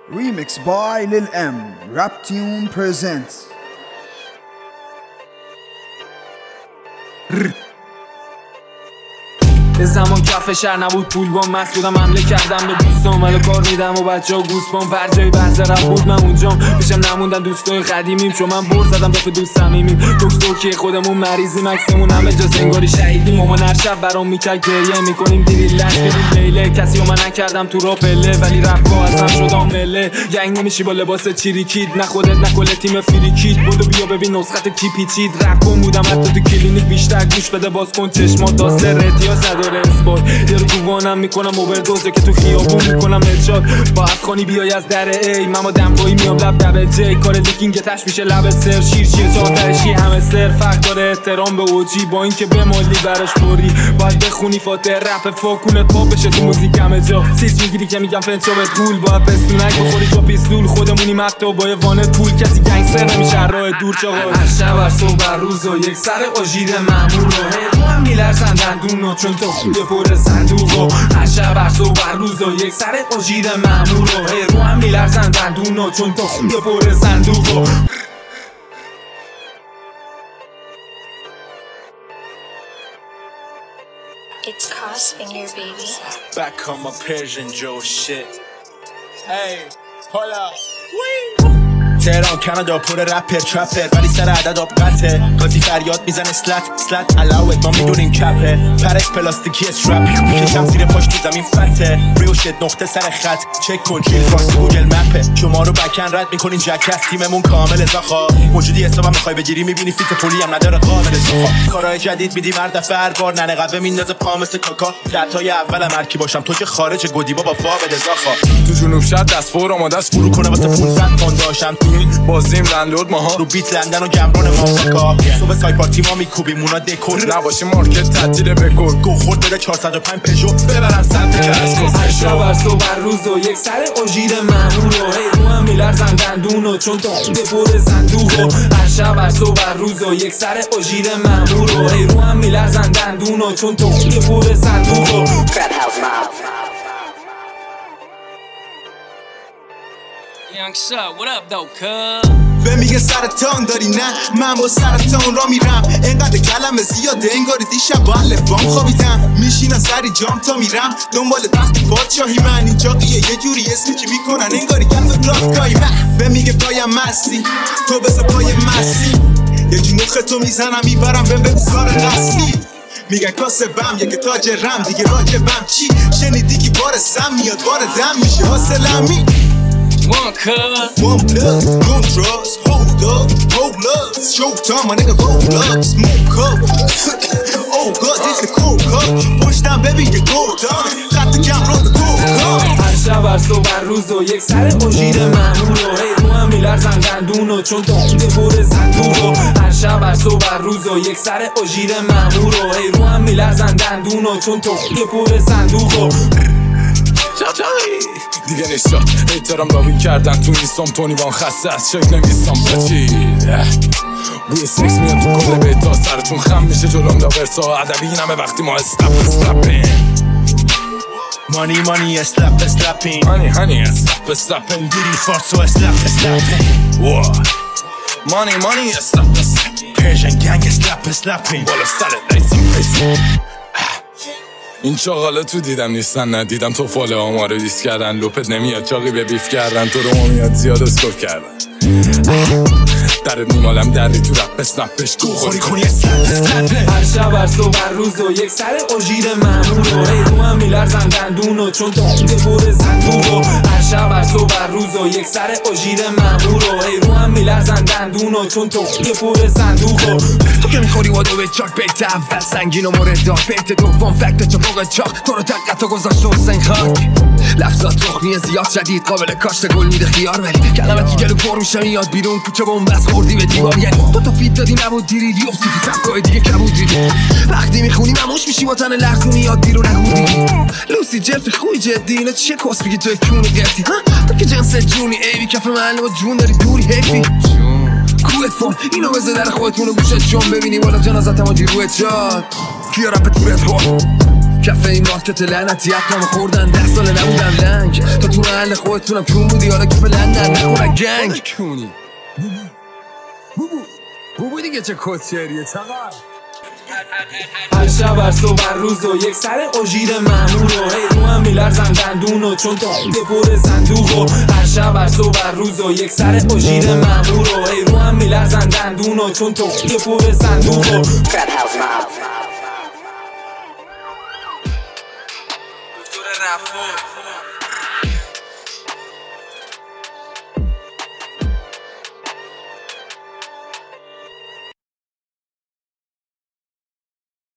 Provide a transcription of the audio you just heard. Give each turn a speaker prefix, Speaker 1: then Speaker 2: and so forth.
Speaker 1: Remix by Lil M. Rap Tune presents.
Speaker 2: به زمان کف شهر نبود پول بام مست بودم حمله کردم به دوستام ولی کار میدم و بچه‌ها گوسپام بر جای بحث رپ بود من اونجام پیشم نموندن دوستای قدیمیم چون من بر زدم دفعه دوست صمیمیم دکتر که خودمون مریضیم عکسمون همه جا انگاری شهیدیم مامان هر شب برام میکرد گریه میکنیم دیریلنس بدیم لیله کسی رو من نکردم تو را پله ولی رپ ها از هم شدم مله گنگ نمیشی با لباس چیریکید نه خودت نه کل تیم فریکید بودو بیا ببین نسخت کی پیچید رپ کن بودم حتی تو کلینیک بیشتر گوش بده باز کن چشمات داسته رتیا نداره اسپورت یه رو دوانم میکنم اووردوزه که تو خیابون میکنم هدشات با افغانی بیای از در ای من با دمپایی میام لب دبل جی کار لیکینگ تش میشه لب سر شیر چیه چهارترشی همه سر فرق داره احترام به اوجی با اینکه به مالی براش بری باید بخونی فاتح رپ فاکونت پاپ بشه تو موزیک همه جا سیس میگیری که میگم فنچا به طول باید پستونک بخوری تو پیستول خودمونی مقتا با یه وانت پول کسی گنگستر نمیشه راه دور چاقا هر شب هر صبح هر روز و یک سر آژیر مامور رو هم میلرزن دندونو چون تو خود پر صندوقو هر شب هر صبح هر روز و یک سر آژیر مامور رو هم میلرزن دندونو چون تو خود پر صندوقو
Speaker 3: It's Crossfinger, baby.
Speaker 4: Back on my Persian Joe shit. Hey, hold up. تهران کانادا پر رپر ترپر ولی سر عدد آب قطعه قاضی فریاد میزنه سلت علاوت ما میدونیم کپه پرش پلاستیکی استرپ میکشم زیر پاش تو زمین فته ریو شد نقطه سر خط چک کن چیل فارس گوگل مپه شما رو بکن رد میکنین جکس تیممون کامل زاخا موجودی حسابم میخوای بگیری میبینی فیت پولی هم نداره قابل زاخا کارهای جدید میدی مرد فربار ننه قهوه میندازه پا مثل کاکا دتای اولم هرکی باشم تو که خارج گودیبا با فا بده زاخا تو جنوب شهر دست فور آماده است فرو کنه واسه 500 پوند داشتم بازیم لندلورد ماها رو بیت لندن و گمرون مافکا صبح سای پارتی ما میکوبیم اونا دکور نباشه مارکت تعطیل بکن گو خورد بره 405 پژو ببرن سمت کرسکو
Speaker 2: هر شب هر صبح هر روز و یک سر آژیر مامور رو هی رو هم میلرزن دندونو چون تو خود پر صندوقو هر شب هر صبح هر روز و یک سر آژیر مامور رو هی رو هم میلرزن دندونو چون تو خود پر صندوقو
Speaker 5: Young Shot, what up though, cuz?
Speaker 6: به میگه سرطان داری نه من با سرطان را میرم اینقدر کلمه زیاده انگاری دیشب با الفبام خوابیدم میشینم سری جام تا میرم دنبال تخت پادشاهی من اینجا قیه یه جوری اسمی که میکنن انگاری کف رافکایی من به میگه پایم مستی تو بزا پای مستی یه جنوخ تو میزنم میبرم به بزار قصلی میگن کاسه بم یه که تاج رم دیگه راجبم چی شنیدی که بار سم میاد بار دم میشه حاصلمی
Speaker 5: One cuz.
Speaker 6: One plus, one drugs, hold up, showtime, my nigga roll up, smoke up. Oh god, this the cool cup. Push down baby, you go down. Got the camera on the cool cup.
Speaker 2: هر شب هر صبح هر روز و یک سر آژیر مامور رو هی رو هم میلرزن دندونو چون تو خود پر صندوقو هر شب هر صبح هر روز و یک سر آژیر مامور رو هی رو هم میلرزن دندونو چون تو خود پر صندوقو
Speaker 7: دیگه نیستا احترام راوی کردن تو نیستم تونی وان خسته از شک نمیستم بچید بوی سکس میاد تو کل بیتا سرتون خم میشه جلوم دا ورسا عدبی این همه وقتی ما اسلپین
Speaker 4: Money, slapping.
Speaker 7: Honey, slapping.
Speaker 4: دیری فارسو slapping.
Speaker 7: Money, slapping.
Speaker 4: Persian gang slapping.
Speaker 7: بالا سرت نیستم این چاقالا تو دیدم نیستن ندیدم تو فال آمارو دیس کردن لوپت نمیاد چاقی به بیف کردن تو رو میاد زیاد اسکوف کردن درت میمالم دری تو رپ اسنپش گو خوری کنی
Speaker 2: هر شب هر صبح هر روز و یک سر آژیر مامور رو هی رو هم میلرزن دندونو چون تو خود پر صندوقو هر شب هر صبح هر روز و یک سر آژیر مامور رو هی رو هم میلرزن دندونو چون تو خود پر صندوقو
Speaker 8: تو که میخوری وادو به چاک بیت اول سنگین و مورد دار بیت دوم فکت چه فوق چاق تو رو دقت و گذاشت حسین خاک لفظات تخمیه زیاد شدید قابل کاشت گل میده خیار ولی کلمه تو گلو پر میشه میاد بیرون کوچه بومبست خوردی به دیوار یعنی تو فیت دادی نبود دیری افتی تو سبکای دیگه کبود دیدی وقتی میخونی مموش میشی با تن لرزونی یاد بیرون نگودی لوسی جلف خوی جدی اینا چیه کس بگی توی کونی قرتی تو که جنس جونی ایوی کف محله با جون داری دوری حیفی کولت فون اینو بزه در خودتون و گوشت جون ببینی والا جنازت ما روی جاد کیا رپ تورت خور کف این مارکت لعنتی حقم خوردن 10 سال نبودم لنگ تا تو محل خودتونم کون بودی حالا کف لندن نخونن گنگ کونی بوبو دیگه چه کسیریه تقا
Speaker 2: هر شب هر صبح هر روز و یک سر اجیر مامور و هی رو هم میلرزن دندون و چون تا پر صندوق و هر شب هر صبح هر روز و یک سر اجیر مامور و هی رو هم میلرزن دندون و چون تا پر صندوق و دکتر رفو